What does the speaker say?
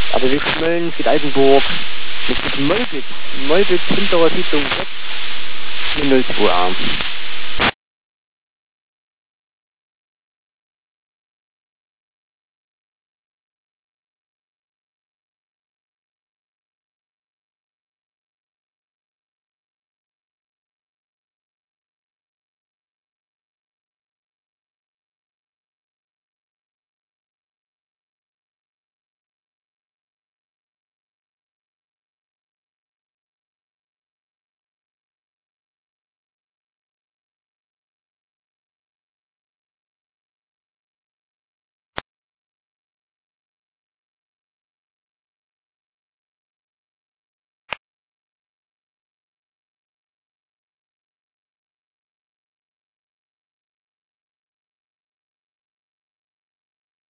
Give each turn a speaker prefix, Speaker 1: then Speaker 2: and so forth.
Speaker 1: Aber wir schmöllen für Altenburg mit Molbitz, hinterer Siedlung 6, 02A.